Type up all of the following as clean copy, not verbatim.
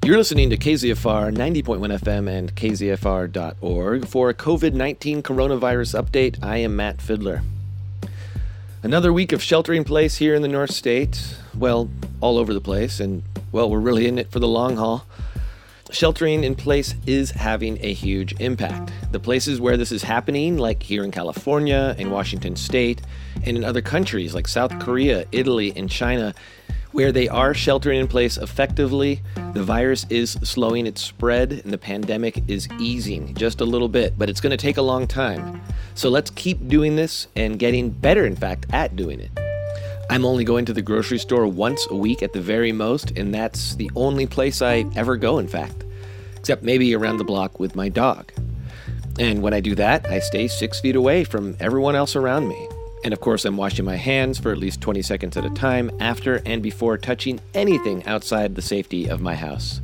You're listening to KZFR 90.1 FM and KZFR.org. For a COVID-19 coronavirus update, I am Matt Fidler. Another week of sheltering in place here in the North State. Well, all over the place, and well, we're really in it for the long haul. Sheltering in place is having a huge impact. The places where this is happening, like here in California and Washington State, and in other countries like South Korea, Italy, and China, where they are sheltering in place effectively, the virus is slowing its spread and the pandemic is easing just a little bit, but it's going to take a long time. So let's keep doing this and getting better, in fact, at doing it. I'm only going to the grocery store once a week at the very most, and that's the only place I ever go, in fact, except maybe around the block with my dog. And when I do that, I stay 6 feet away from everyone else around me. And of course, I'm washing my hands for at least 20 seconds at a time after and before touching anything outside the safety of my house.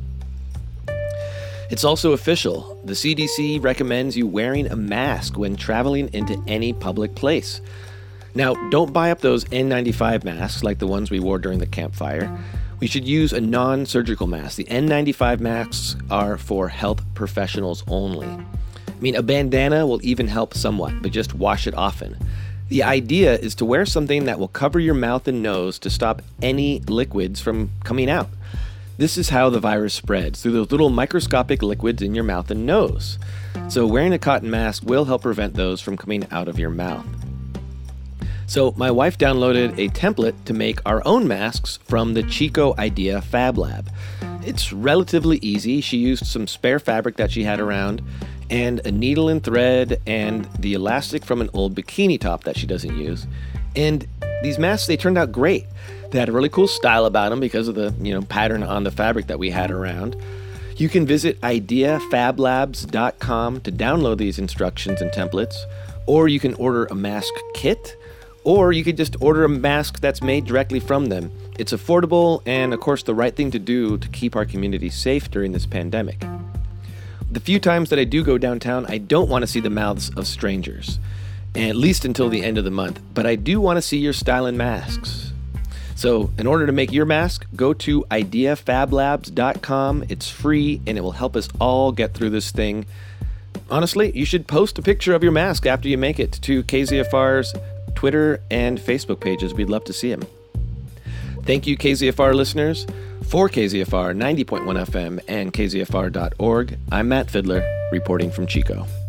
It's also official. The CDC recommends you wearing a mask when traveling into any public place. Now, don't buy up those N95 masks like the ones we wore during the campfire. We should use a non-surgical mask. The N95 masks are for health professionals only. I mean, a bandana will even help somewhat, but just wash it often. The idea is to wear something that will cover your mouth and nose to stop any liquids from coming out. This is how the virus spreads, through those little microscopic liquids in your mouth and nose. So wearing a cotton mask will help prevent those from coming out of your mouth. So my wife downloaded a template to make our own masks from the Chico Idea Fab Lab. It's relatively easy. She used some spare fabric that she had around, and a needle and thread, and the elastic from an old bikini top that she doesn't use. And these masks, they turned out great. They had a really cool style about them because of the, pattern on the fabric that we had around. You can visit ideafablabs.com to download these instructions and templates, or you can order a mask kit, or you could just order a mask that's made directly from them. It's affordable and, of course, the right thing to do to keep our community safe during this pandemic. The few times that I do go downtown, I don't want to see the mouths of strangers, at least until the end of the month, but I do want to see your styling masks. So in order to make your mask, go to ideafablabs.com. It's free and it will help us all get through this thing. Honestly, you should post a picture of your mask after you make it to KZFR's Twitter and Facebook pages. We'd love to see them. Thank you, KZFR listeners. For KZFR 90.1 FM and KZFR.org, I'm Matt Fidler, reporting from Chico.